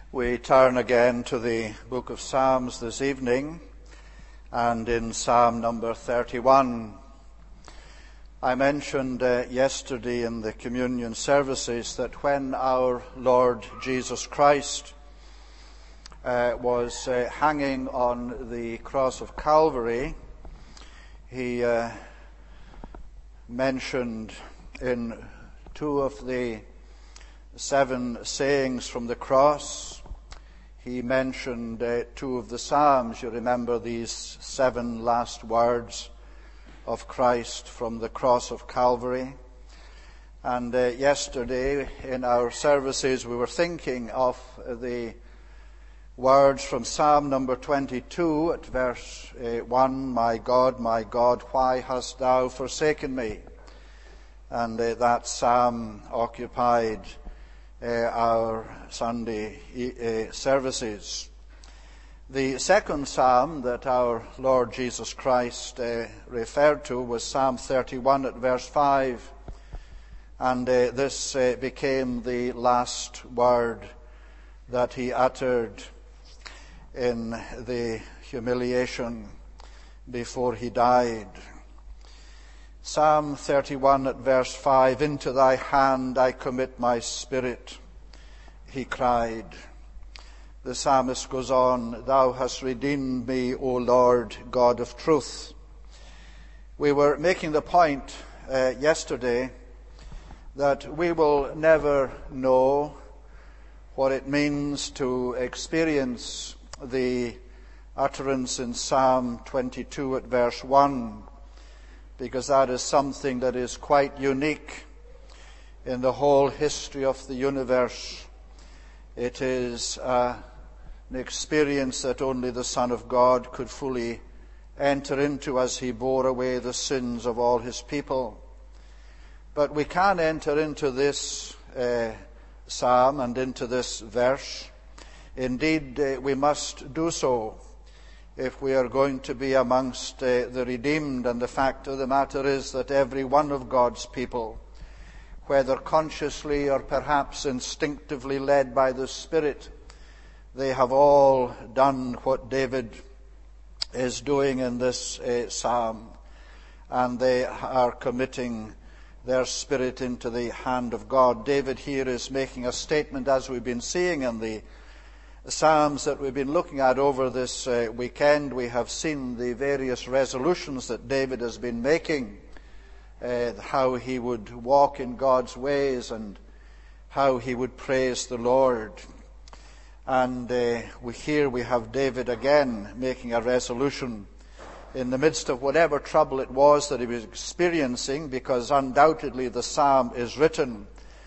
We turn again to the book of Psalms this evening, and in Psalm number 31. I mentioned yesterday in the communion services that when our Lord Jesus Christ was hanging on the cross of Calvary, he mentioned in two of the 7 sayings from the cross, he mentioned two of the Psalms. You remember these 7 last words of Christ from the cross of Calvary. And yesterday in our services we were thinking of the words from Psalm number 22 at verse 1, my God, why hast thou forsaken me? And that psalm occupied our Sunday services. The second psalm that our Lord Jesus Christ referred to was Psalm 31 at verse 5. And this became the last word that he uttered in the humiliation before he died. Psalm 31 at verse 5, into thy hand I commit my spirit, he cried. The psalmist goes on, thou hast redeemed me, O Lord, God of truth. We were making the point yesterday that we will never know what it means to experience the utterance in Psalm 22 at verse 1, because that is something that is quite unique in the whole history of the universe. It is an experience that only the Son of God could fully enter into as he bore away the sins of all his people. But we can enter into this psalm and into this verse. Indeed, we must do so if we are going to be amongst the redeemed. And the fact of the matter is that every one of God's people, whether consciously or perhaps instinctively led by the Spirit, they have all done what David is doing in this psalm, and they are committing their spirit into the hand of God. David here is making a statement, as we've been seeing in the Psalms that we've been looking at over this weekend. We have seen the various resolutions that David has been making, how he would walk in God's ways and how he would praise the Lord. And here we have David again making a resolution in the midst of whatever trouble it was that he was experiencing, because undoubtedly the psalm is written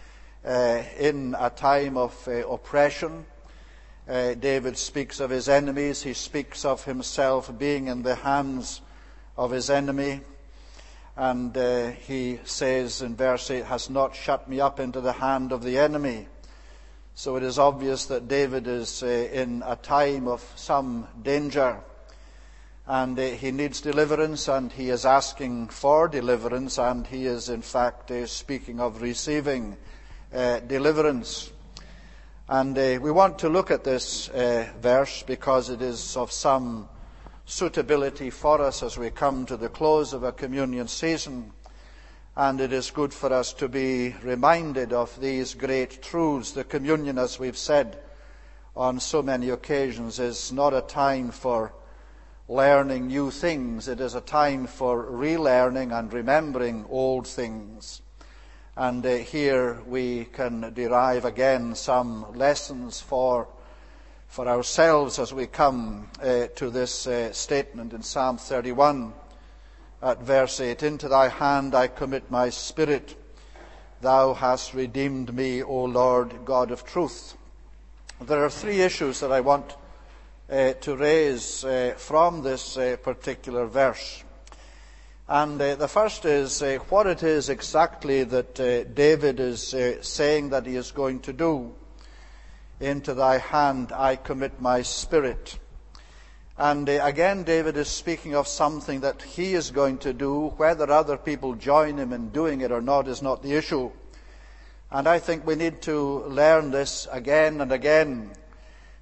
in a time of oppression. David speaks of his enemies. He speaks of himself being in the hands of his enemy. And he says in verse 8, has not shut me up into the hand of the enemy. So it is obvious that David is in a time of some danger. And he needs deliverance, and he is asking for deliverance, and he is in fact speaking of receiving deliverance. And we want to look at this verse because it is of some suitability for us as we come to the close of a communion season. And it is good for us to be reminded of these great truths. The communion, as we've said on so many occasions, is not a time for learning new things. It is a time for relearning and remembering old things. And here we can derive again some lessons for ourselves as we come to this statement in Psalm 31 at verse 8. Into thy hand I commit my spirit. Thou hast redeemed me, O Lord, God of truth. There are 3 issues that I want to raise from this particular verse. And the first is what it is exactly that David is saying that he is going to do. Into thy hand I commit my spirit. And again, David is speaking of something that he is going to do. Whether other people join him in doing it or not is not the issue. And I think we need to learn this again and again,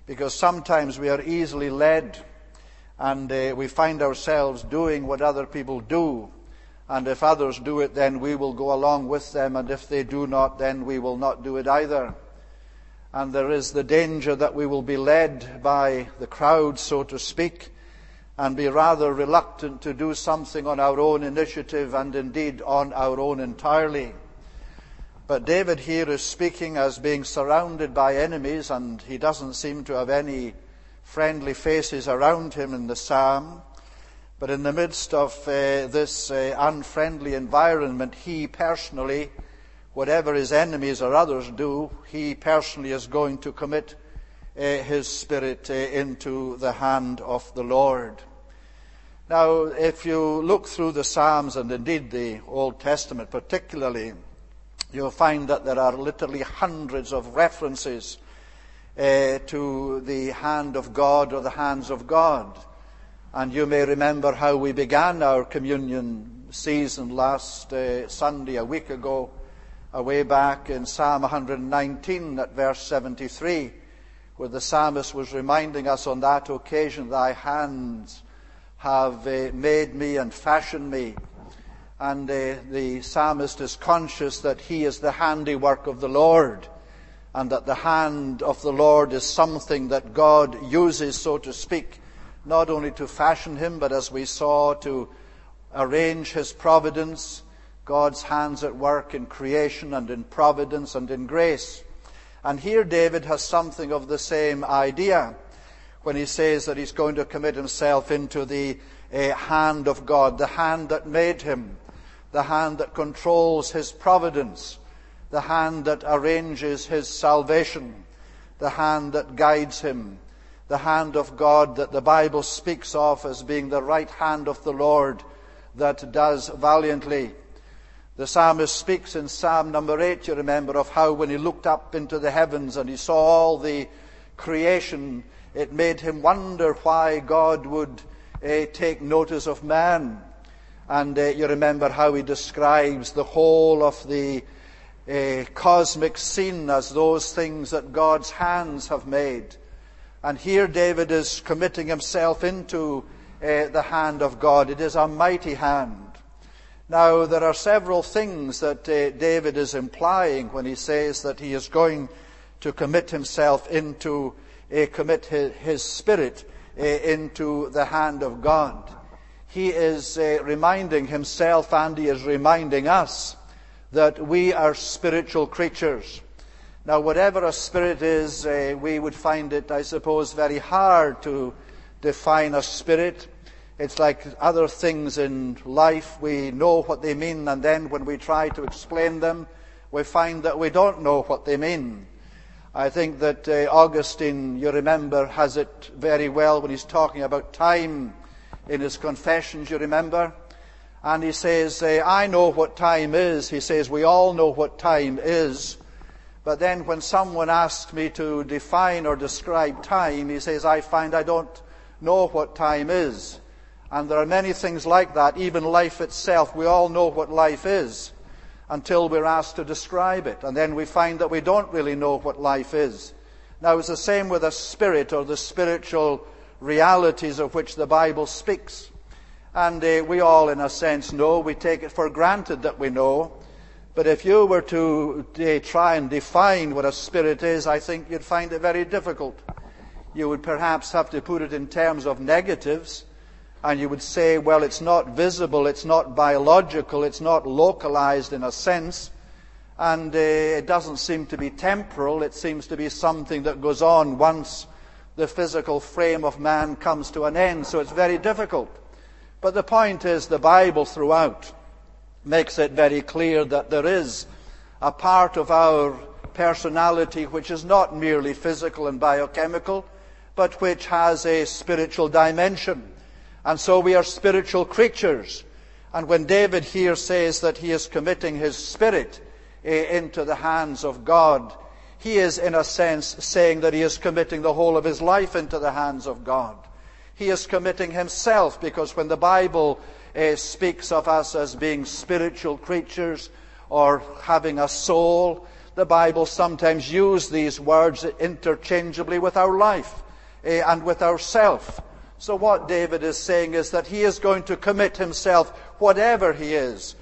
because sometimes we are easily led, and we find ourselves doing what other people do. And if others do it, then we will go along with them, and if they do not, then we will not do it either. And there is the danger that we will be led by the crowd, so to speak, and be rather reluctant to do something on our own initiative, and indeed on our own entirely. But David here is speaking as being surrounded by enemies, and he doesn't seem to have any friendly faces around him in the psalm. But in the midst of this unfriendly environment, he personally, whatever his enemies or others do, he personally is going to commit his spirit into the hand of the Lord. Now, if you look through the Psalms, and indeed the Old Testament particularly, you'll find that there are literally hundreds of references to the hand of God or the hands of God. And you may remember how we began our communion season last Sunday, a week ago, way back in Psalm 119 at verse 73, where the psalmist was reminding us on that occasion, thy hands have made me and fashioned me. And the psalmist is conscious that he is the handiwork of the Lord, and that the hand of the Lord is something that God uses, so to speak, not only to fashion him, but as we saw, to arrange his providence, God's hands at work in creation and in providence and in grace. And here David has something of the same idea when he says that he's going to commit himself into the hand of God, the hand that made him, the hand that controls his providence, the hand that arranges his salvation, the hand that guides him, the hand of God that the Bible speaks of as being the right hand of the Lord that does valiantly. The psalmist speaks in Psalm number 8, you remember, of how when he looked up into the heavens and he saw all the creation, it made him wonder why God would take notice of man. And you remember how he describes the whole of the cosmic scene as those things that God's hands have made. And here David is committing himself into the hand of God. It is a mighty hand. Now, there are several things that David is implying when he says that he is going to commit himself into, commit his spirit into the hand of God. He is reminding himself, and he is reminding us, that we are spiritual creatures. Now, whatever a spirit is, we would find it, I suppose, very hard to define a spirit. It's like other things in life. We know what they mean, and then when we try to explain them, we find that we don't know what they mean. I think that Augustine, you remember, has it very well when he's talking about time in his Confessions, you remember. And he says, I know what time is. He says, we all know what time is. But then when someone asks me to define or describe time, he says, I find I don't know what time is. And there are many things like that. Even life itself, we all know what life is until we're asked to describe it. And then we find that we don't really know what life is. Now, it's the same with a spirit, or the spiritual realities of which the Bible speaks. And we all, in a sense, know. We take it for granted that we know. But if you were to try and define what a spirit is, I think you'd find it very difficult. You would perhaps have to put it in terms of negatives. And you would say, well, it's not visible, it's not biological, it's not localized in a sense. And it doesn't seem to be temporal. It seems to be something that goes on once the physical frame of man comes to an end. So it's very difficult. But the point is, the Bible throughout makes it very clear that there is a part of our personality which is not merely physical and biochemical, but which has a spiritual dimension. And so we are spiritual creatures. And when David here says that he is committing his spirit into the hands of God, he is, in a sense, saying that he is committing the whole of his life into the hands of God. He is committing himself, because when the Bible speaks of us as being spiritual creatures or having a soul, the Bible sometimes uses these words interchangeably with our life and with ourself. So what David is saying is that he is going to commit himself, whatever he is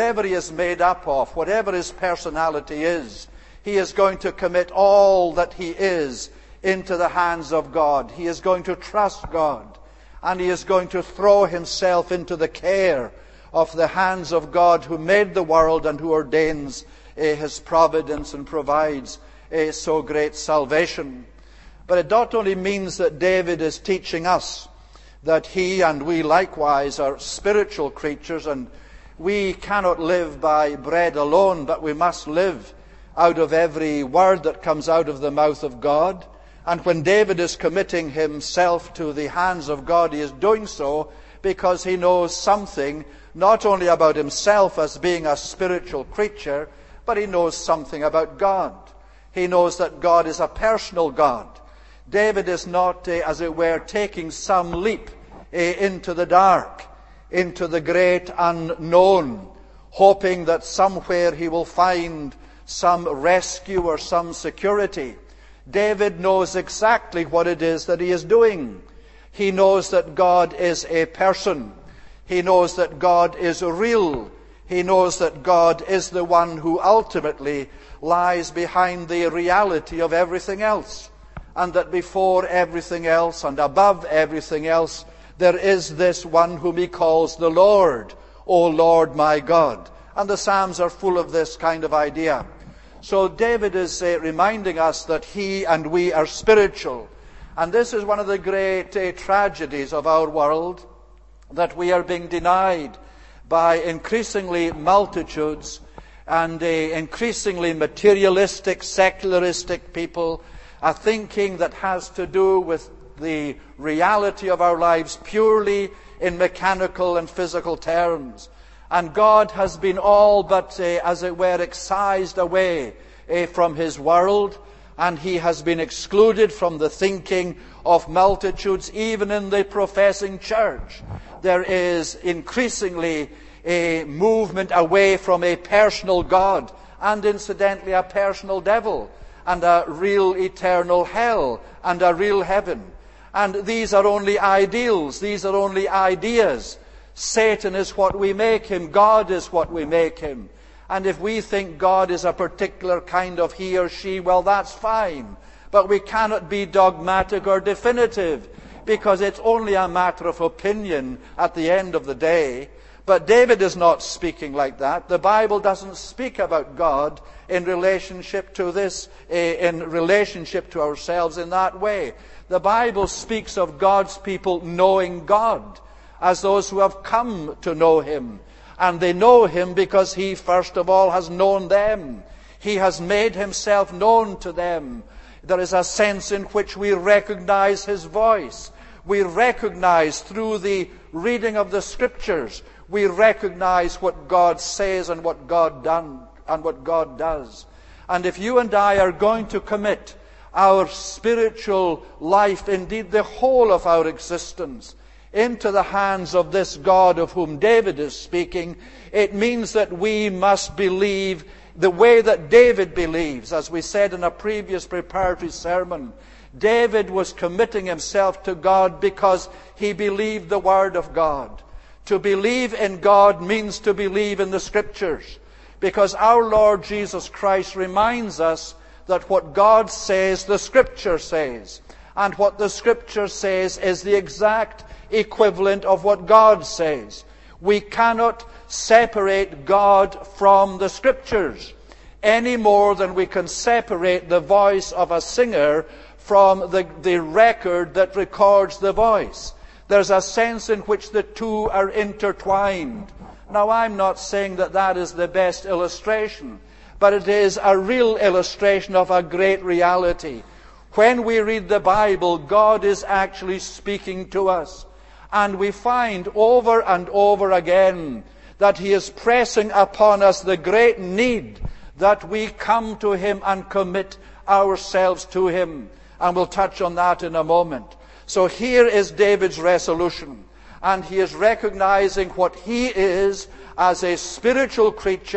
made up of, whatever his personality is, he is going to commit all that he is into the hands of God. He is going to trust God, and he is going to throw himself into the care of the hands of God, who made the world and who ordains his providence and provides so great salvation. But it not only means that David is teaching us that he and we likewise are spiritual creatures, and we cannot live by bread alone, but we must live out of every word that comes out of the mouth of God. And when David is committing himself to the hands of God, he is doing so because he knows something not only about himself as being a spiritual creature, but he knows something about God. He knows that God is a personal God. David is not, as it were, taking some leap into the dark, into the great unknown, hoping that somewhere he will find some rescue or some security. David knows exactly what it is that he is doing. He knows that God is a person. He knows that God is real. He knows that God is the one who ultimately lies behind the reality of everything else, and that before everything else and above everything else, there is this one whom he calls the Lord, O Lord my God. And the Psalms are full of this kind of idea. So David is reminding us that he and we are spiritual. And this is one of the great tragedies of our world, that we are being denied by increasingly multitudes and increasingly materialistic, secularistic people, a thinking that has to do with the reality of our lives purely in mechanical and physical terms. And God has been all but, as it were, excised away from his world, and he has been excluded from the thinking of multitudes, even in the professing church. There is increasingly a movement away from a personal God, and incidentally a personal devil, and a real eternal hell, and a real heaven. And these are only ideals, these are only ideas. Satan is what we make him. God is what we make him. And if we think God is a particular kind of he or she, well, that's fine. But we cannot be dogmatic or definitive, because it's only a matter of opinion at the end of the day. But David is not speaking like that. The Bible doesn't speak about God in relationship to this, in relationship to ourselves in that way. The Bible speaks of God's people knowing God as those who have come to know him. And they know him because he, first of all, has known them. He has made himself known to them. There is a sense in which we recognize his voice. We recognize through the reading of the Scriptures, we recognize what God says and what God does. And if you and I are going to commit our spiritual life, indeed the whole of our existence, into the hands of this God of whom David is speaking, it means that we must believe the way that David believes. As we said in a previous preparatory sermon, David was committing himself to God because he believed the Word of God. To believe in God means to believe in the Scriptures, because our Lord Jesus Christ reminds us that what God says, the Scripture says. And what the Scripture says is the exact equivalent of what God says. We cannot separate God from the Scriptures any more than we can separate the voice of a singer from the record that records the voice. There's a sense in which the two are intertwined. Now, I'm not saying that that is the best illustration, but it is a real illustration of a great reality. When we read the Bible, God is actually speaking to us. And we find over and over again that he is pressing upon us the great need that we come to him and commit ourselves to him. And we'll touch on that in a moment. So here is David's resolution. And he is recognizing what he is as a spiritual creature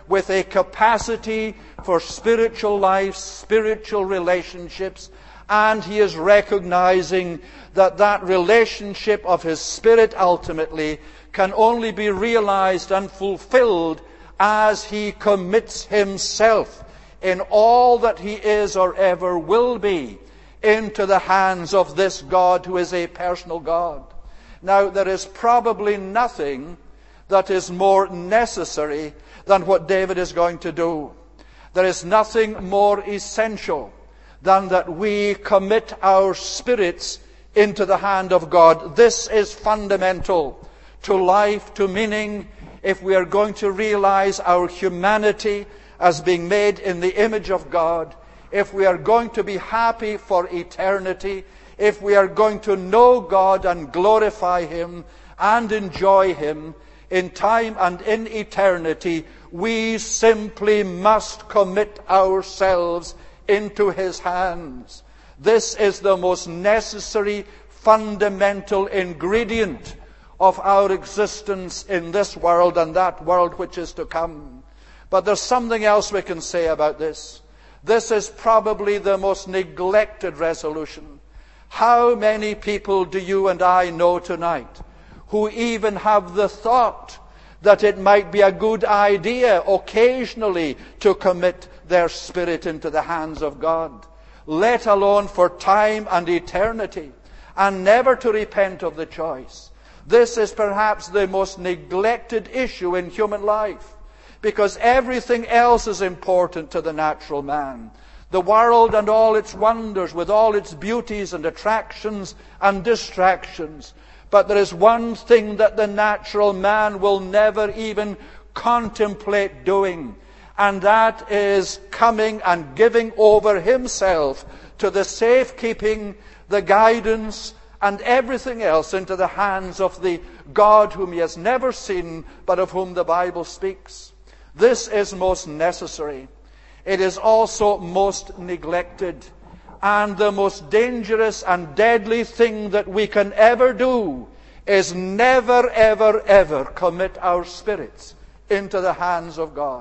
with a capacity for spiritual life, spiritual relationships, and he is recognizing that that relationship of his spirit ultimately can only be realized and fulfilled as he commits himself in all that he is or ever will be into the hands of this God who is a personal God. Now, there is probably nothing that is more necessary than what David is going to do. There is nothing more essential than that we commit our spirits into the hand of God. This is fundamental to life, to meaning, if we are going to realize our humanity as being made in the image of God, if we are going to be happy for eternity, if we are going to know God and glorify him and enjoy him in time and in eternity, we simply must commit ourselves into his hands. This is the most necessary, fundamental ingredient of our existence in this world and that world which is to come. But there's something else we can say about this. This is probably the most neglected resolution. How many people do you and I know tonight who even have the thought that it might be a good idea occasionally to commit their spirit into the hands of God, let alone for time and eternity, and never to repent of the choice? This is perhaps the most neglected issue in human life, because everything else is important to the natural man. The world and all its wonders, with all its beauties and attractions and distractions. But there is one thing that the natural man will never even contemplate doing, and that is coming and giving over himself to the safekeeping, the guidance, and everything else into the hands of the God whom he has never seen, but of whom the Bible speaks. This is most necessary. It is also most neglected. And the most dangerous and deadly thing that we can ever do is never, ever, ever commit our spirits into the hands of God.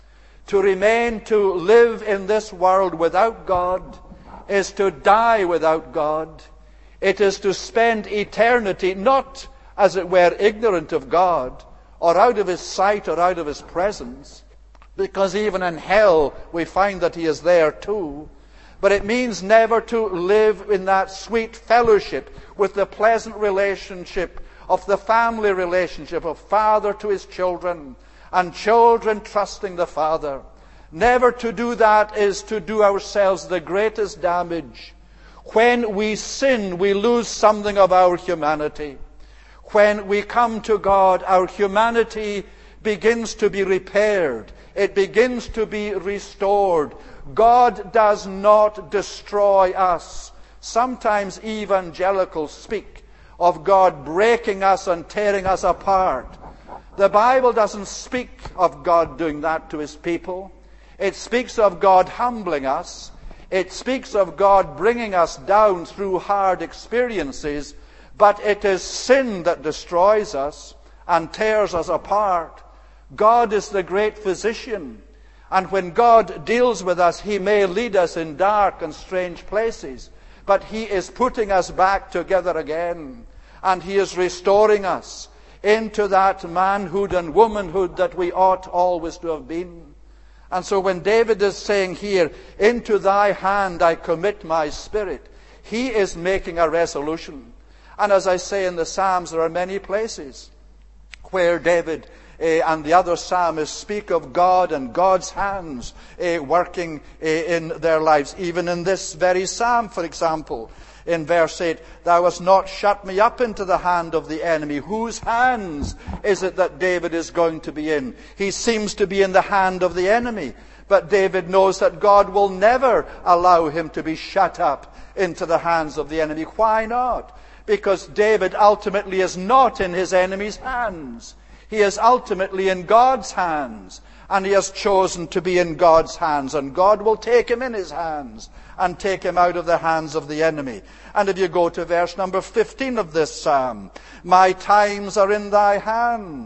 To remain, to live in this world without God, is to die without God. It is to spend eternity not, as it were, ignorant of God, or out of his sight or out of his presence, because even in hell we find that he is there too. But it means never to live in that sweet fellowship with the pleasant relationship of the family relationship of father to his children, and children trusting the father. Never to do that is to do ourselves the greatest damage. When we sin, we lose something of our humanity. When we come to God, our humanity begins to be repaired. It begins to be restored. God does not destroy us. Sometimes evangelicals speak of God breaking us and tearing us apart. The Bible doesn't speak of God doing that to his people. It speaks of God humbling us. It speaks of God bringing us down through hard experiences. But it is sin that destroys us and tears us apart. God is the great physician. And when God deals with us, he may lead us in dark and strange places. But he is putting us back together again. And he is restoring us into that manhood and womanhood that we ought always to have been. And so when David is saying here, into thy hand I commit my spirit, he is making a resolution. And as I say in the Psalms, there are many places where David and the other psalmists speak of God and God's hands working in their lives. Even in this very psalm, for example, in verse 8, thou hast not shut me up into the hand of the enemy. Whose hands is it that David is going to be in? He seems to be in the hand of the enemy. But David knows that God will never allow him to be shut up into the hands of the enemy. Why not? Because David ultimately is not in his enemy's hands. He is ultimately in God's hands, and he has chosen to be in God's hands, and God will take him in his hands and take him out of the hands of the enemy. And if you go to verse number 15 of this psalm, my times are in thy hand.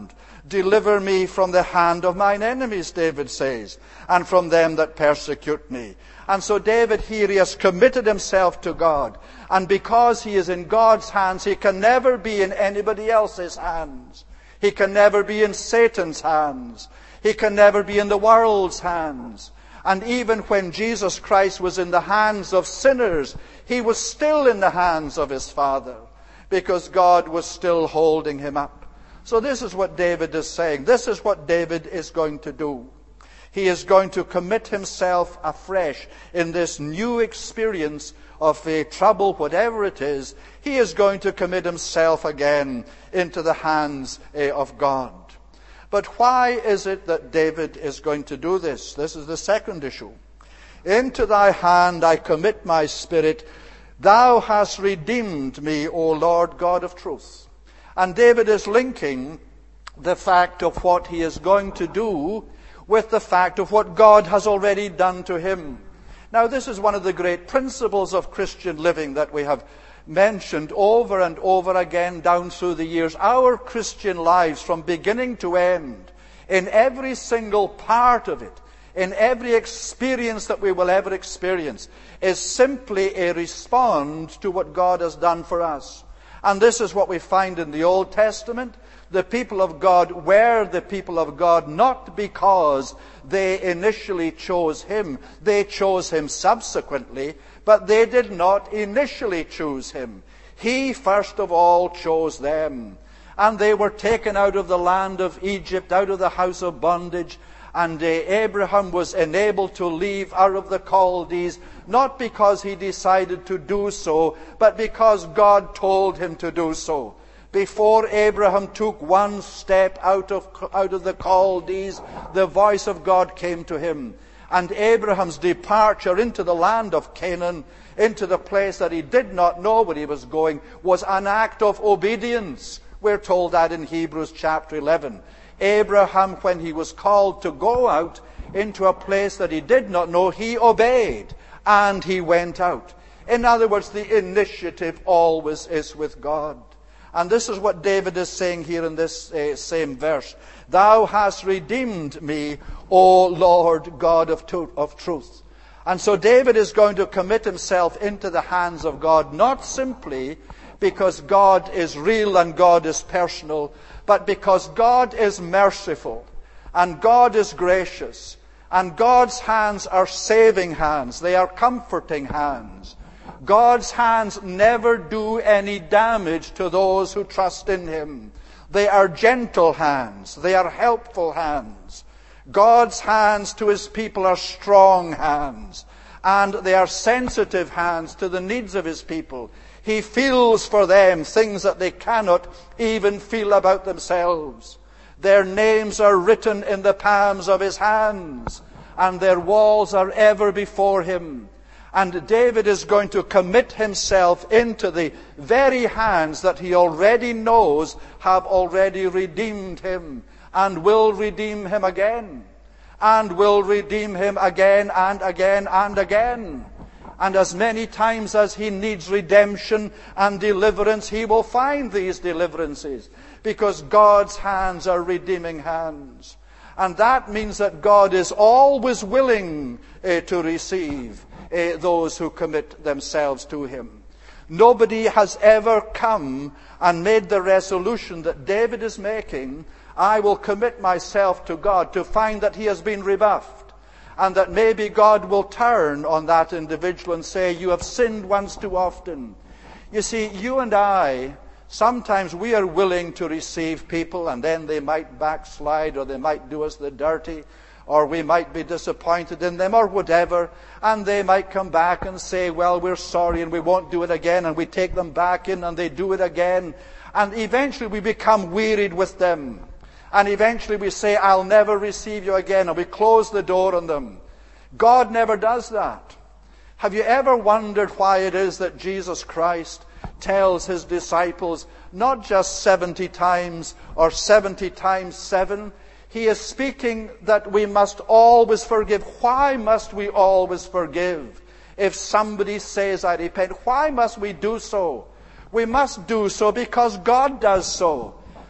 Deliver me from the hand of mine enemies, David says, and from them that persecute me. And so David here, he has committed himself to God. And because he is in God's hands, he can never be in anybody else's hands. He can never be in Satan's hands. He can never be in the world's hands. And even when Jesus Christ was in the hands of sinners, he was still in the hands of his Father, because God was still holding him up. So this is what David is saying. This is what David is going to do. He is going to commit himself afresh in this new experience of trouble, whatever it is. He is going to commit himself again into the hands of God. But why is it that David is going to do this? This is the second issue. Into thy hand I commit my spirit. Thou hast redeemed me, O Lord God of truth. And David is linking the fact of what he is going to do with the fact of what God has already done to him. Now, this is one of the great principles of Christian living that we have mentioned over and over again down through the years. Our Christian lives, from beginning to end, in every single part of it, in every experience that we will ever experience, is simply a response to what God has done for us. And this is what we find in the Old Testament. The people of God were the people of God not because they initially chose him. They chose him subsequently, but they did not initially choose him. He first of all chose them. And they were taken out of the land of Egypt, out of the house of bondage. And Abraham was enabled to leave Ur of the Chaldees, not because he decided to do so, but because God told him to do so. Before Abraham took one step out of the Chaldees, the voice of God came to him. And Abraham's departure into the land of Canaan, into the place that he did not know where he was going, was an act of obedience. We're told that in Hebrews chapter 11. Abraham, when he was called to go out into a place that he did not know, he obeyed and he went out. In other words, the initiative always is with God. And this is what David is saying here in this same verse. Thou hast redeemed me, O Lord God of truth. And so David is going to commit himself into the hands of God, not simply because God is real and God is personal, but because God is merciful and God is gracious. And God's hands are saving hands. They are comforting hands. God's hands never do any damage to those who trust in him. They are gentle hands. They are helpful hands. God's hands to his people are strong hands. And they are sensitive hands to the needs of his people. He feels for them things that they cannot even feel about themselves. Their names are written in the palms of his hands, and their walls are ever before him. And David is going to commit himself into the very hands that he already knows have already redeemed him, and will redeem him again, and will redeem him again and again and again. And as many times as he needs redemption and deliverance, he will find these deliverances, because God's hands are redeeming hands. And that means that God is always willing to receive those who commit themselves to him. Nobody has ever come and made the resolution that David is making, I will commit myself to God, to find that he has been rebuffed, and that maybe God will turn on that individual and say, you have sinned once too often. You see, you and I, sometimes we are willing to receive people, and then they might backslide, or they might do us the dirty, or we might be disappointed in them, or whatever, and they might come back and say, well, we're sorry and we won't do it again, and we take them back in and they do it again, and eventually we become wearied with them, and eventually we say, I'll never receive you again, and we close the door on them. God never does that. Have you ever wondered why it is that Jesus Christ tells his disciples not just 70 times or 70 times 7? He is speaking that we must always forgive. Why must we always forgive? If somebody says, I repent, why must we do so? We must do so because God does so.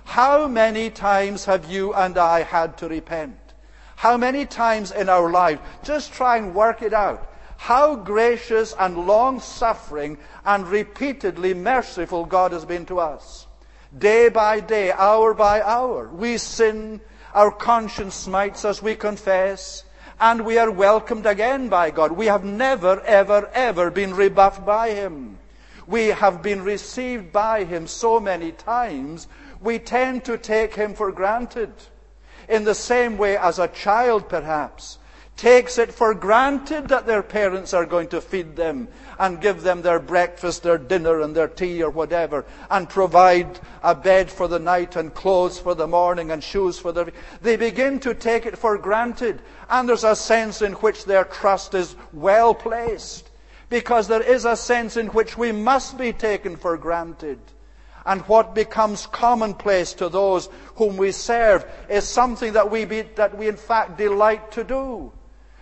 How many times have you and I had to repent? How many times in our life? Just try and work it out. How gracious and long-suffering and repeatedly merciful God has been to us. Day by day, hour by hour, we sin, our conscience smites us, we confess, and we are welcomed again by God. We have never, ever, ever been rebuffed by Him. We have been received by Him so many times, we tend to take Him for granted. In the same way as a child, perhaps, takes it for granted that their parents are going to feed them and give them their breakfast, their dinner and their tea or whatever, and provide a bed for the night and clothes for the morning and shoes for the... They begin to take it for granted, and there's a sense in which their trust is well placed, because there is a sense in which we must be taken for granted. And what becomes commonplace to those whom we serve is something that we in fact delight to do.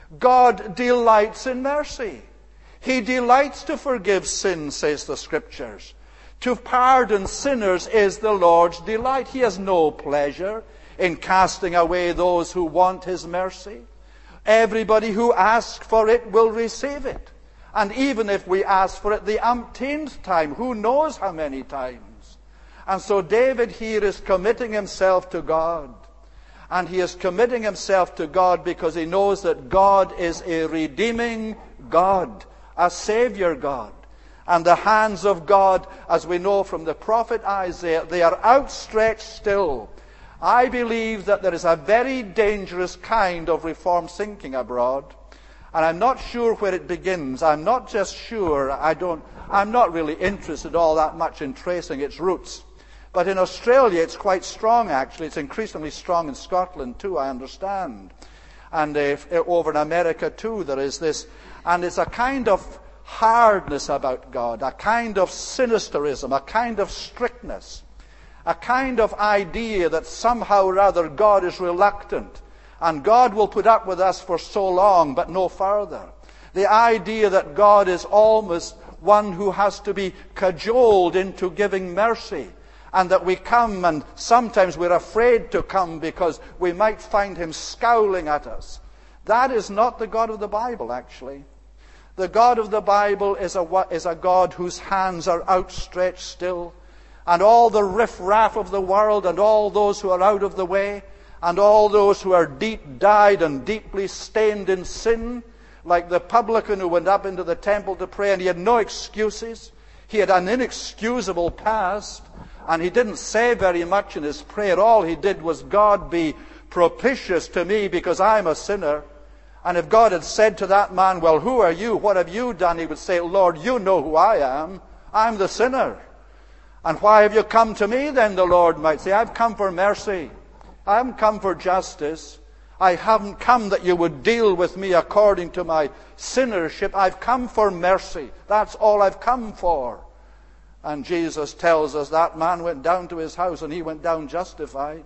God delights in mercy. He delights to forgive sin, says the Scriptures. To pardon sinners is the Lord's delight. He has no pleasure in casting away those who want His mercy. Everybody who asks for it will receive it. And even if we ask for it the umpteenth time, who knows how many times. And so David here is committing himself to God. And he is committing himself to God because he knows that God is a redeeming God, a Savior God. And the hands of God, as we know from the prophet Isaiah, they are outstretched still. I believe that there is a very dangerous kind of reform thinking abroad. And I'm not sure where it begins. I'm not just sure. I'm not really interested all that much in tracing its roots. But in Australia, it's quite strong, actually. It's increasingly strong in Scotland, too, I understand. And over in America, too, there is this. And it's a kind of hardness about God, a kind of sinisterism, a kind of strictness, a kind of idea that somehow or other God is reluctant. And God will put up with us for so long, but no further. The idea that God is almost one who has to be cajoled into giving mercy. And that we come, and sometimes we're afraid to come because we might find Him scowling at us. That is not the God of the Bible, actually. The God of the Bible is a God whose hands are outstretched still. And all the riffraff of the world, and all those who are out of the way, and all those who are deep-dyed and deeply stained in sin, like the publican who went up into the temple to pray, and he had no excuses. He had an inexcusable past. And he didn't say very much in his prayer. All he did was, God, be propitious to me because I'm a sinner. And if God had said to that man, well, who are you? What have you done? He would say, Lord, you know who I am. I'm the sinner. And why have you come to me then, the Lord might say. I've come for mercy. I haven't come for justice. I haven't come that you would deal with me according to my sinnership. I've come for mercy. That's all I've come for. And Jesus tells us that man went down to his house and he went down justified.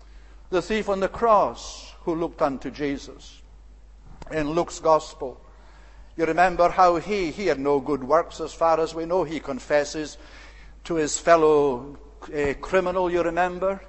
The thief on the cross who looked unto Jesus. In Luke's Gospel, you remember how he had no good works as far as we know. He confesses to his fellow criminal, you remember.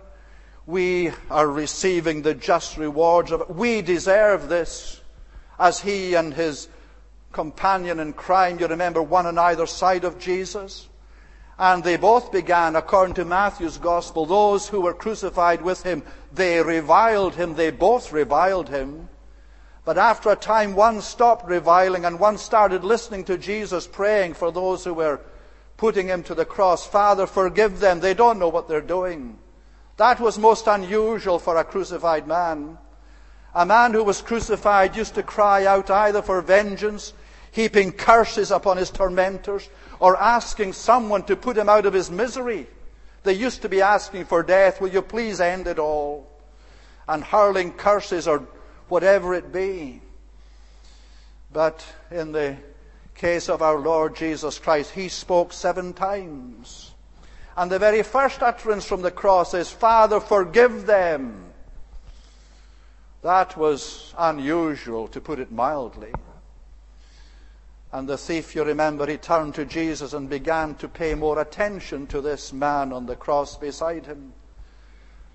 We are receiving the just rewards of it. We deserve this. As he and his companion in crime, you remember, one on either side of Jesus. And they both began, according to Matthew's Gospel, those who were crucified with him, they reviled him, they both reviled him. But after a time, one stopped reviling and one started listening to Jesus praying for those who were putting him to the cross. Father, forgive them, they don't know what they're doing. That was most unusual for a crucified man. A man who was crucified used to cry out either for vengeance, heaping curses upon his tormentors, or asking someone to put him out of his misery. They used to be asking for death. Will you please end it all? And hurling curses or whatever it be. But in the case of our Lord Jesus Christ, He spoke 7 times. And the very first utterance from the cross is, Father, forgive them. That was unusual, to put it mildly. And the thief, you remember, he turned to Jesus and began to pay more attention to this man on the cross beside him.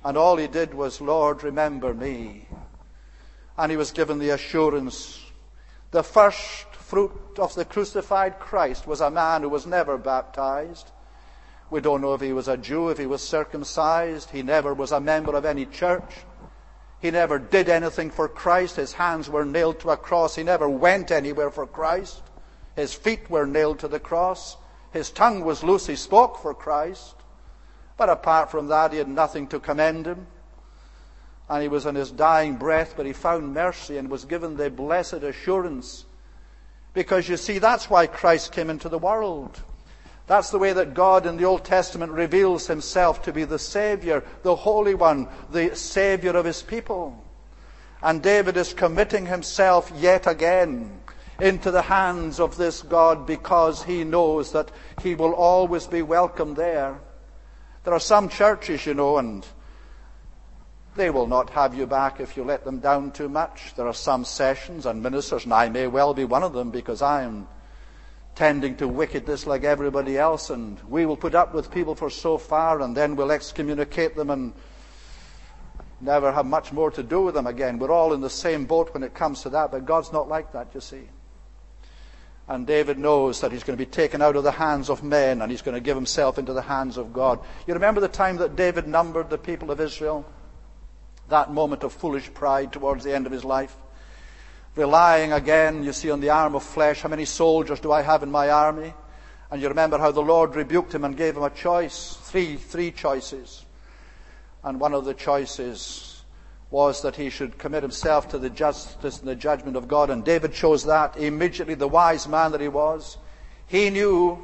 And all he did was, Lord, remember me. And he was given the assurance. The first fruit of the crucified Christ was a man who was never baptized. We don't know if he was a Jew, if he was circumcised. He never was a member of any church. He never did anything for Christ. His hands were nailed to a cross. He never went anywhere for Christ. His feet were nailed to the cross. His tongue was loose. He spoke for Christ. But apart from that, he had nothing to commend him. And he was in his dying breath, but he found mercy and was given the blessed assurance. Because you see, that's why Christ came into the world. That's the way that God in the Old Testament reveals himself to be the Savior, the Holy One, the Savior of his people. And David is committing himself yet again into the hands of this God because he knows that he will always be welcome there. There are some churches, and they will not have you back if you let them down too much. There are some sessions and ministers, and I may well be one of them because I am tending to wickedness like everybody else, and we will put up with people for so far, and then we'll excommunicate them and never have much more to do with them again. We're all in the same boat when it comes to that, but God's not like that, you see. And David knows that he's going to be taken out of the hands of men, and he's going to give himself into the hands of God. You remember the time that David numbered the people of Israel? That moment of foolish pride towards the end of his life. Relying again, you see, on the arm of flesh. How many soldiers do I have in my army? And you remember how the Lord rebuked him and gave him a choice. Three choices. And one of the choices was that he should commit himself to the justice and the judgment of God. And David chose that immediately, the wise man that he was. He knew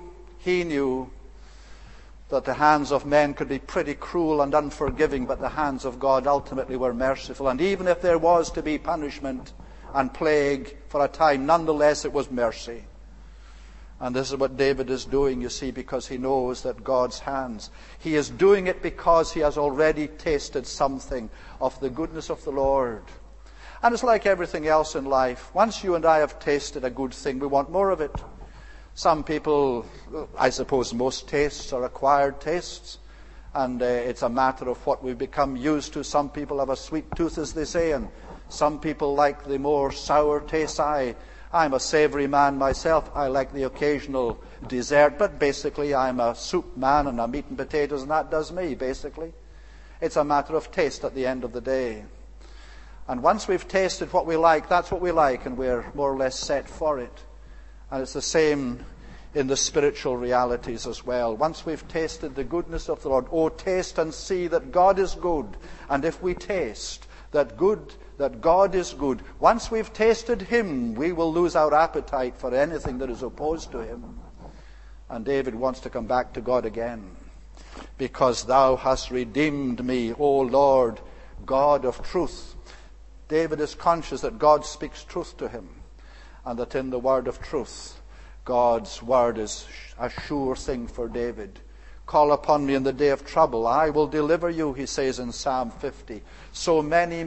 that the hands of men could be pretty cruel and unforgiving, but the hands of God ultimately were merciful. And even if there was to be punishment and plague for a time, nonetheless it was mercy. And this is what David is doing, you see, because he knows that God's hands. He is doing it because he has already tasted something of the goodness of the Lord. And it's like everything else in life. Once you and I have tasted a good thing, we want more of it. Some people, I suppose most tastes are acquired tastes, and it's a matter of what we've become used to. Some people have a sweet tooth, as they say, and some people like the more sour tastes. I'm a savory man myself. I like the occasional dessert, but basically I'm a soup man, and I'm eating potatoes, and that does me, basically. It's a matter of taste at the end of the day. And once we've tasted what we like, that's what we like, and we're more or less set for it. And it's the same in the spiritual realities as well. Once we've tasted the goodness of the Lord, oh, taste and see that God is good. And if we taste that God is good, once we've tasted him, we will lose our appetite for anything that is opposed to him. And David wants to come back to God again. Because thou hast redeemed me, O Lord, God of truth. David is conscious that God speaks truth to him, and that in the word of truth, God's word is a sure thing for David. Call upon me in the day of trouble. I will deliver you, he says in Psalm 50. So many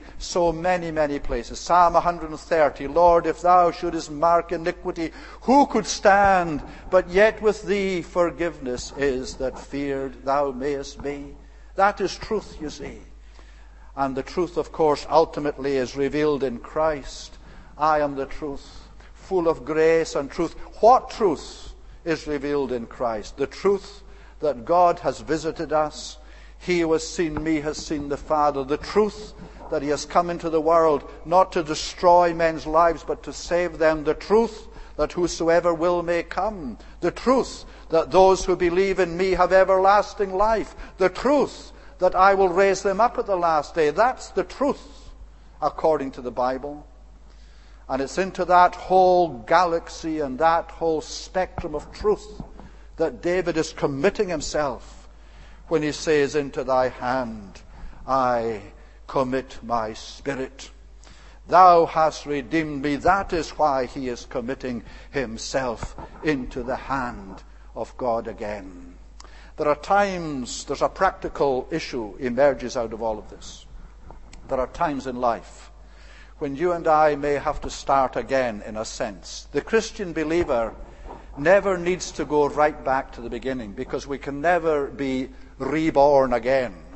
places. Psalm 130. Lord, if thou shouldest mark iniquity, who could stand? But yet with thee forgiveness is, that feared thou mayest be. That is truth, you see. And the truth, of course, ultimately is revealed in Christ. I am the truth, full of grace and truth. What truth is revealed in Christ? The truth that God has visited us. He who has seen me has seen the Father. The truth that he has come into the world not to destroy men's lives but to save them. The truth that whosoever will may come. The truth that those who believe in me have everlasting life. The truth that I will raise them up at the last day. That's the truth according to the Bible. And it's into that whole galaxy and that whole spectrum of truth that David is committing himself when he says, into thy hand I commit my spirit. Thou hast redeemed me. That is why he is committing himself into the hand of God again. There are times, there's a practical issue emerges out of all of this. There are times in life when you and I may have to start again, in a sense. The Christian believer never needs to go right back to the beginning, because we can never be reborn again.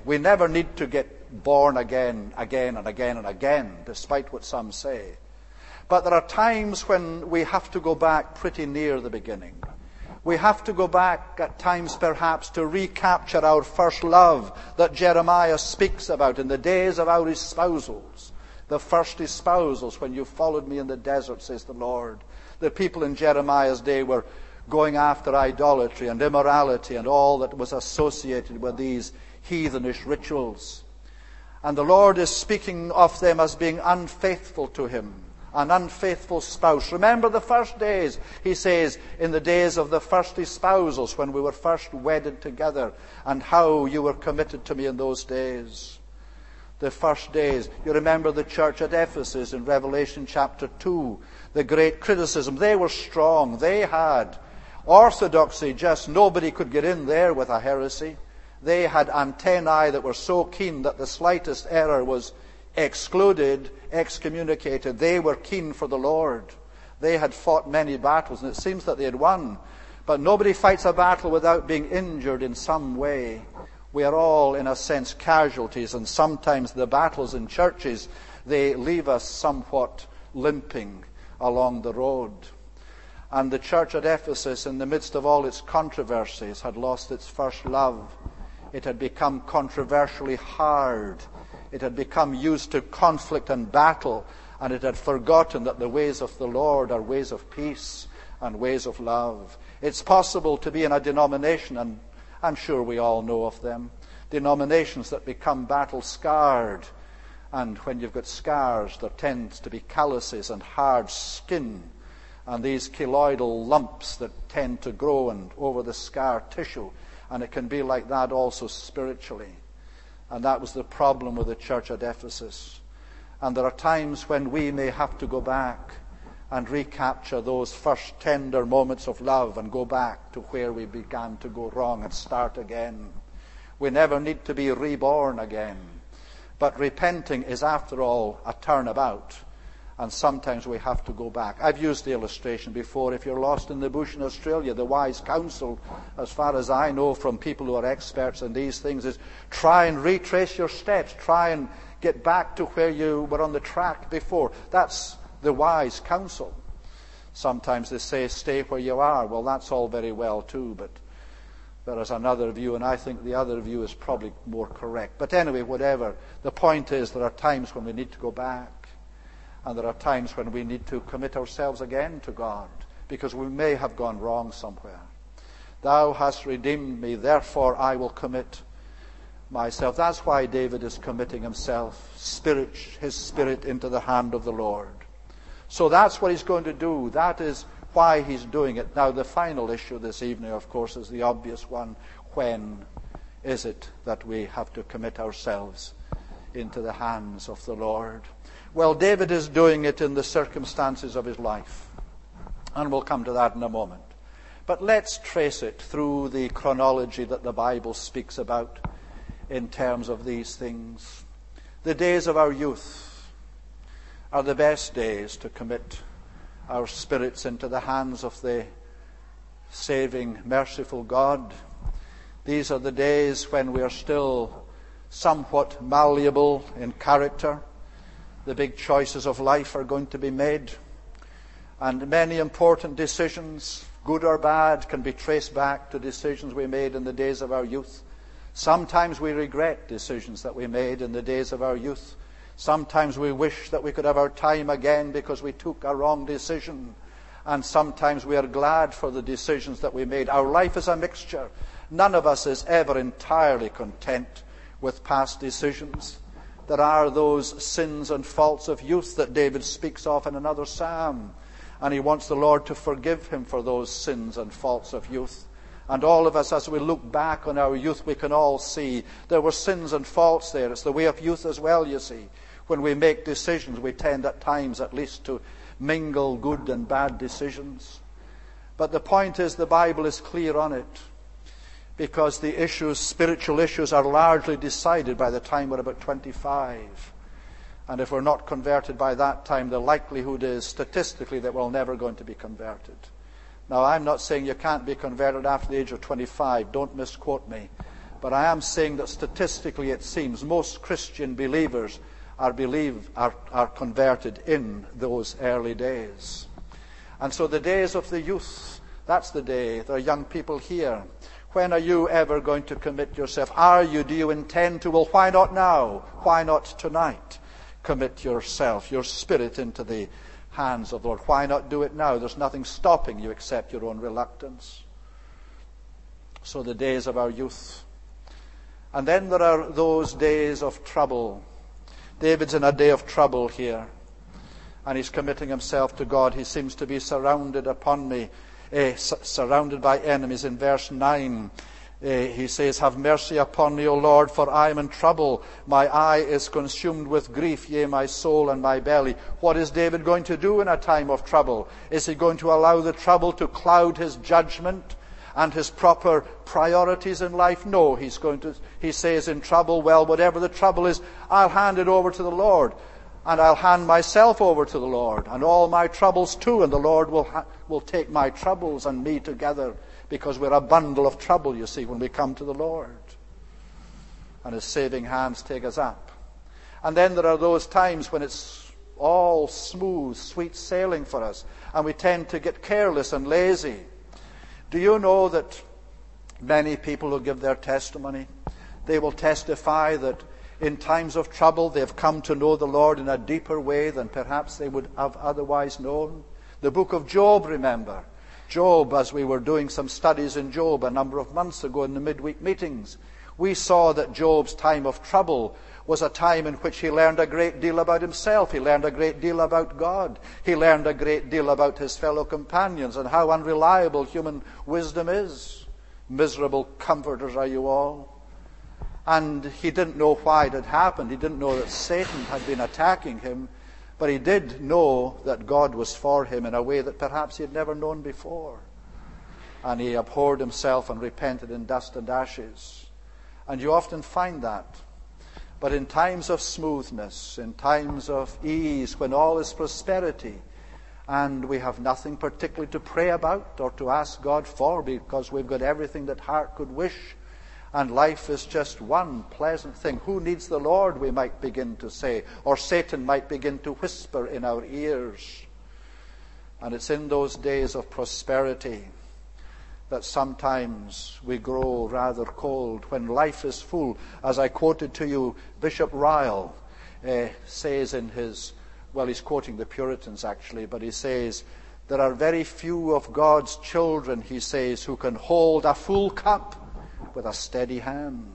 We never need to get born again, again and again and again, despite what some say. But there are times when we have to go back pretty near the beginning. We have to go back at times perhaps to recapture our first love that Jeremiah speaks about in the days of our espousals. The first espousals, when you followed me in the desert, says the Lord. The people in Jeremiah's day were going after idolatry and immorality and all that was associated with these heathenish rituals. And the Lord is speaking of them as being unfaithful to him, an unfaithful spouse. Remember the first days, he says, in the days of the first espousals, when we were first wedded together, and how you were committed to me in those days. The first days. You remember the church at Ephesus in Revelation chapter 2, the great criticism. They were strong. They had orthodoxy, just nobody could get in there with a heresy. They had antennae that were so keen that the slightest error was excluded, excommunicated. They were keen for the Lord. They had fought many battles, and it seems that they had won. But nobody fights a battle without being injured in some way. We are all, in a sense, casualties, and sometimes the battles in churches, they leave us somewhat limping along the road. And the church at Ephesus, in the midst of all its controversies, had lost its first love. It had become controversially hard. It had become used to conflict and battle, and it had forgotten that the ways of the Lord are ways of peace and ways of love. It's possible to be in a denomination, and I'm sure we all know of them, denominations that become battle-scarred. And when you've got scars, there tends to be calluses and hard skin, and these keloidal lumps that tend to grow and over the scar tissue. And it can be like that also spiritually. And that was the problem with the church at Ephesus. And there are times when we may have to go back and recapture those first tender moments of love and go back to where we began to go wrong and start again. We never need to be reborn again. But repenting is, after all, a turnabout. And sometimes we have to go back. I've used the illustration before. If you're lost in the bush in Australia, the wise counsel, as far as I know from people who are experts in these things, is try and retrace your steps. Try and get back to where you were on the track before. That's the wise counsel. Sometimes they say, stay where you are. Well, that's all very well too, but there is another view, and I think the other view is probably more correct. But anyway, whatever. The point is, there are times when we need to go back, and there are times when we need to commit ourselves again to God, because we may have gone wrong somewhere. Thou hast redeemed me, therefore I will commit myself. That's why David is committing himself, his spirit into the hand of the Lord. So that's what he's going to do. That is why he's doing it. Now, the final issue this evening, of course, is the obvious one. When is it that we have to commit ourselves into the hands of the Lord? Well, David is doing it in the circumstances of his life. And we'll come to that in a moment. But let's trace it through the chronology that the Bible speaks about in terms of these things. The days of our youth are the best days to commit our spirits into the hands of the saving, merciful God. These are the days when we are still somewhat malleable in character. The big choices of life are going to be made. And many important decisions, good or bad, can be traced back to decisions we made in the days of our youth. Sometimes we regret decisions that we made in the days of our youth. Sometimes we wish that we could have our time again because we took a wrong decision. And sometimes we are glad for the decisions that we made. Our life is a mixture. None of us is ever entirely content with past decisions. There are those sins and faults of youth that David speaks of in another psalm. And he wants the Lord to forgive him for those sins and faults of youth. And all of us, as we look back on our youth, we can all see there were sins and faults there. It's the way of youth as well, you see. When we make decisions, we tend at times at least to mingle good and bad decisions. But the point is, the Bible is clear on it. Because the issues, spiritual issues, are largely decided by the time we're about 25. And if we're not converted by that time, the likelihood is, statistically, that we're never going to be converted. Now, I'm not saying you can't be converted after the age of 25. Don't misquote me. But I am saying that statistically it seems most Christian believers are converted in those early days. And so the days of the youth, that's the day. There are young people here. When are you ever going to commit yourself? Do you intend to? Well, why not now? Why not tonight? Commit yourself, your spirit, into the hands of the Lord. Why not do it now? There's nothing stopping you except your own reluctance. So the days of our youth. And then there are those days of trouble. David's in a day of trouble here. And he's committing himself to God. He seems to be surrounded by enemies. In verse 9, he says, "Have mercy upon me, O Lord, for I am in trouble. My eye is consumed with grief, yea, my soul and my belly." What is David going to do in a time of trouble? Is he going to allow the trouble to cloud his judgment and his proper priorities in life? No, he says in trouble, well, whatever the trouble is, I'll hand it over to the Lord. And I'll hand myself over to the Lord, and all my troubles too, and the Lord will take my troubles and me together, because we're a bundle of trouble, you see, when we come to the Lord. And His saving hands take us up. And then there are those times when it's all smooth, sweet sailing for us, and we tend to get careless and lazy. Do you know that many people who give their testimony, they will testify that in times of trouble, they've come to know the Lord in a deeper way than perhaps they would have otherwise known? The book of Job, remember. Job, as we were doing some studies in Job a number of months ago in the midweek meetings, we saw that Job's time of trouble was a time in which he learned a great deal about himself. He learned a great deal about God. He learned a great deal about his fellow companions and how unreliable human wisdom is. Miserable comforters are you all. And he didn't know why it had happened. He didn't know that Satan had been attacking him. But he did know that God was for him in a way that perhaps he had never known before. And he abhorred himself and repented in dust and ashes. And you often find that. But in times of smoothness, in times of ease, when all is prosperity, and we have nothing particularly to pray about or to ask God for, because we've got everything that heart could wish, and life is just one pleasant thing. Who needs the Lord, we might begin to say, or Satan might begin to whisper in our ears. And it's in those days of prosperity that sometimes we grow rather cold, when life is full. As I quoted to you, Bishop Ryle says in his, well, he's quoting the Puritans actually, but he says, there are very few of God's children, he says, who can hold a full cup with a steady hand.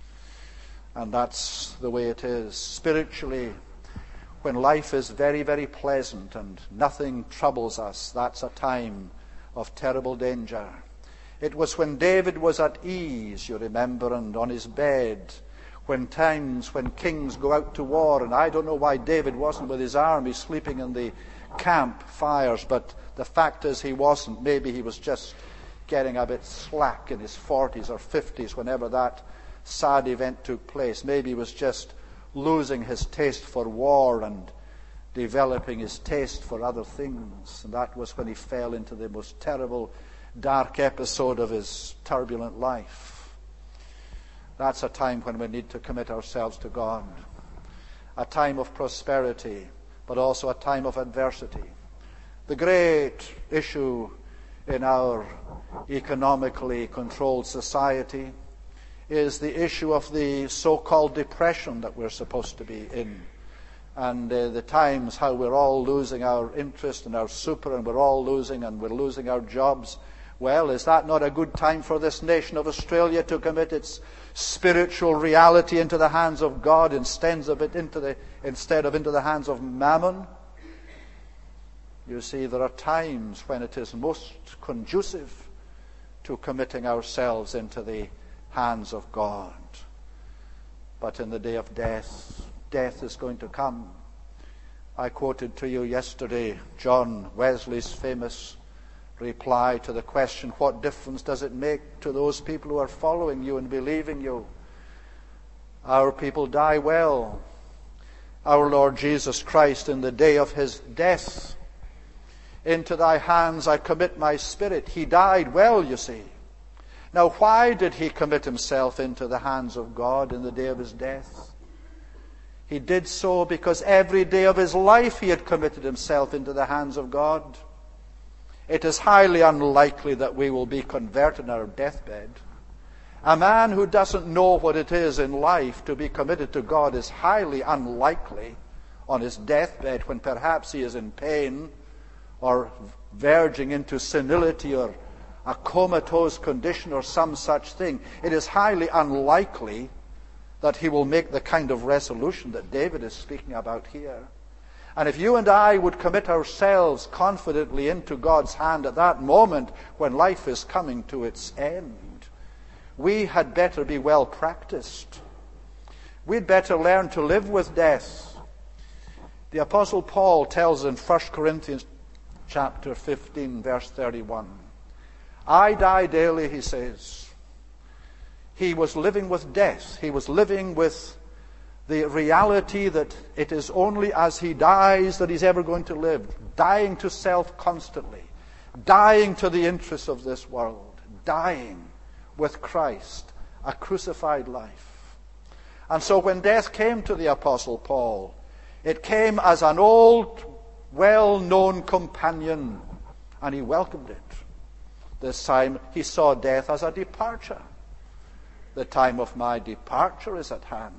And that's the way it is. Spiritually, when life is very, very pleasant and nothing troubles us, that's a time of terrible danger. It was when David was at ease, you remember, and on his bed, when kings go out to war, and I don't know why David wasn't with his army sleeping in the camp fires, but the fact is he wasn't. Maybe he was just getting a bit slack in his 40s or 50s whenever that sad event took place. Maybe he was just losing his taste for war and developing his taste for other things. And that was when he fell into the most terrible, dark episode of his turbulent life. That's a time when we need to commit ourselves to God. A time of prosperity, but also a time of adversity. The great issue in our economically controlled society is the issue of the so-called depression that we're supposed to be in. And the times how we're all losing our interest and our super, and we're losing our jobs. Well, is that not a good time for this nation of Australia to commit its spiritual reality into the hands of God instead of into the hands of mammon? You see, there are times when it is most conducive to committing ourselves into the hands of God. But in the day of death, death is going to come. I quoted to you yesterday John Wesley's famous reply to the question, what difference does it make to those people who are following you and believing you? Our people die well. Our Lord Jesus Christ, in the day of his death, into thy hands I commit my spirit. He died well, you see. Now, why did he commit himself into the hands of God in the day of his death? He did so because every day of his life he had committed himself into the hands of God. It is highly unlikely that we will be converted on our deathbed. A man who doesn't know what it is in life to be committed to God is highly unlikely on his deathbed, when perhaps he is in pain or verging into senility or a comatose condition or some such thing. It is highly unlikely that he will make the kind of resolution that David is speaking about here. And if you and I would commit ourselves confidently into God's hand at that moment when life is coming to its end, we had better be well practiced. We'd better learn to live with death. The Apostle Paul tells in 1 Corinthians chapter 15, verse 31, I die daily, he says. He was living with death. He was living with the reality that it is only as he dies that he's ever going to live. Dying to self constantly. Dying to the interests of this world. Dying with Christ. A crucified life. And so when death came to the Apostle Paul, it came as an old, well-known companion, and he welcomed it. This time he saw death as a departure. The time of my departure is at hand.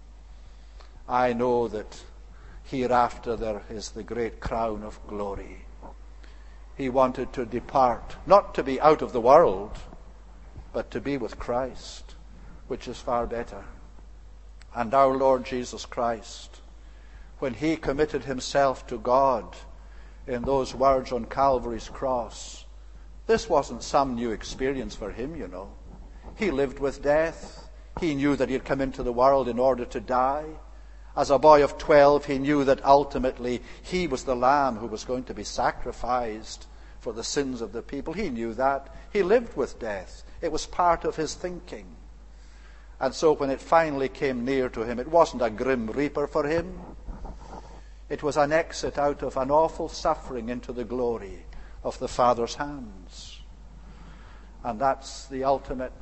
I know that hereafter there is the great crown of glory. He wanted to depart, not to be out of the world, but to be with Christ, which is far better. And our Lord Jesus Christ, when he committed himself to God in those words on Calvary's cross, this wasn't some new experience for him, you know. He lived with death. He knew that he had come into the world in order to die. As a boy of 12, he knew that ultimately he was the lamb who was going to be sacrificed for the sins of the people. He knew that. He lived with death. It was part of his thinking. And so when it finally came near to him, it wasn't a grim reaper for him. It was an exit out of an awful suffering into the glory of the Father's hands. And that's the ultimate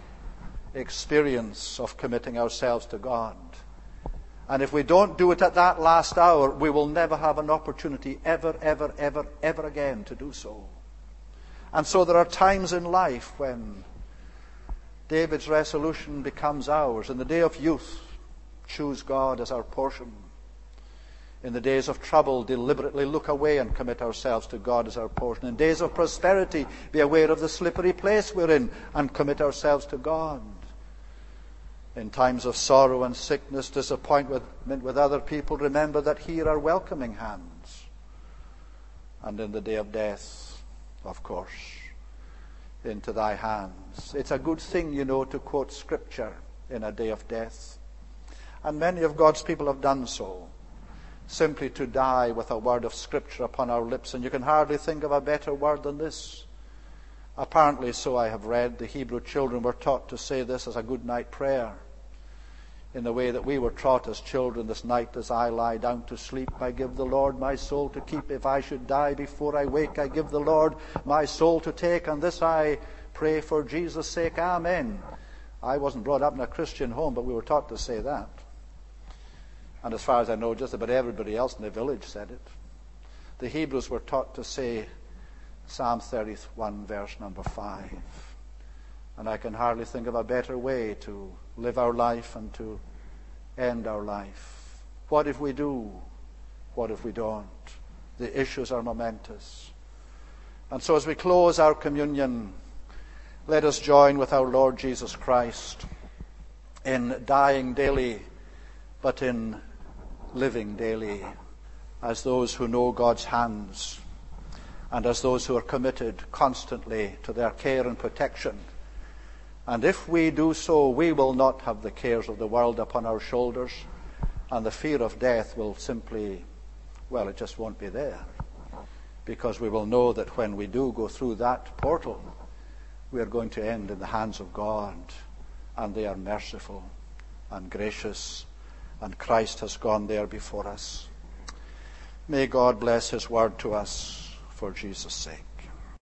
experience of committing ourselves to God. And if we don't do it at that last hour, we will never have an opportunity ever again to do so. And so there are times in life when David's resolution becomes ours. In the day of youth, choose God as our portion. In the days of trouble, deliberately look away and commit ourselves to God as our portion. In days of prosperity, be aware of the slippery place we're in and commit ourselves to God. In times of sorrow and sickness, disappointment with other people, remember that here are welcoming hands. And in the day of death, of course, into thy hands. It's a good thing, you know, to quote Scripture in a day of death. And many of God's people have done so. Simply to die with a word of Scripture upon our lips. And you can hardly think of a better word than this. Apparently, so I have read, the Hebrew children were taught to say this as a good night prayer. In the way that we were taught as children, this night as I lie down to sleep, I give the Lord my soul to keep. If I should die before I wake, I give the Lord my soul to take. And this I pray for Jesus' sake. Amen. I wasn't brought up in a Christian home, but we were taught to say that. And as far as I know, just about everybody else in the village said it. The Hebrews were taught to say Psalm 31, verse number 5. And I can hardly think of a better way to live our life and to end our life. What if we do? What if we don't? The issues are momentous. And so as we close our communion, let us join with our Lord Jesus Christ in dying daily, but in living daily as those who know God's hands and as those who are committed constantly to their care and protection. And if we do so, we will not have the cares of the world upon our shoulders, and the fear of death will simply, well, it just won't be there. Because we will know that when we do go through that portal, we are going to end in the hands of God, and they are merciful and gracious, and Christ has gone there before us. May God bless his word to us for Jesus' sake.